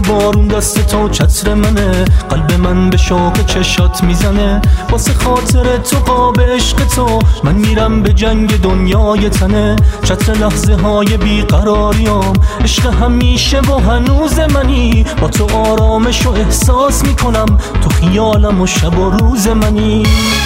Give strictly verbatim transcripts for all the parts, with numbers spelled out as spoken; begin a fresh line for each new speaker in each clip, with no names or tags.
بارون دست تو چتر منه، قلب من به شوق چشات میزنه. واسه خاطر تو قاب عشق تو من میرم به جنگ دنیای تنه. چتر لحظه های بیقراریام، عشق همیشه و هنوز منی. با تو آرامش و احساس میکنم، تو خیالم و شب و روز منی.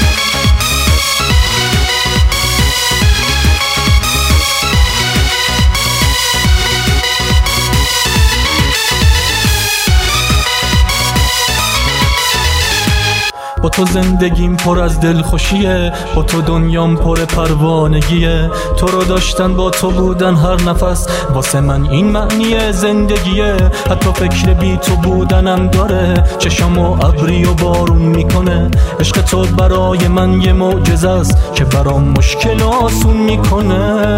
با تو زندگیم پر از دلخوشیه، با تو دنیام پر پروانگیه. تو رو داشتن با تو بودن هر نفس، واسه من این معنی زندگیه. حتی فکر بی تو بودنم داره، چشمو ابری و بارون میکنه. عشق تو برای من یه معجزه است که برام مشکل آسون میکنه.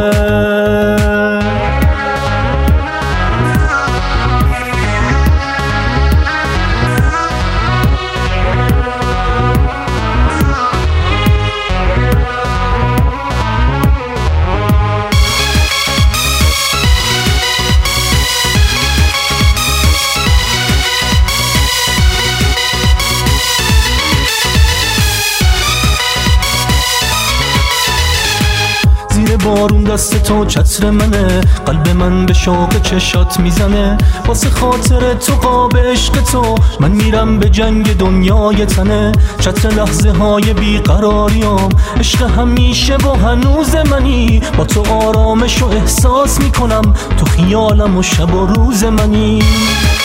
بارون دست تو چتر منه، قلب من به شوق چشات میزنه. واسه خاطر تو قاب عشق تو من میرم به جنگ دنیای تنه. چتر لحظه های بیقراریام، عشق همیشه و هنوز منی. با تو آرامش و احساس میکنم، تو خیالم و شب و روز منی.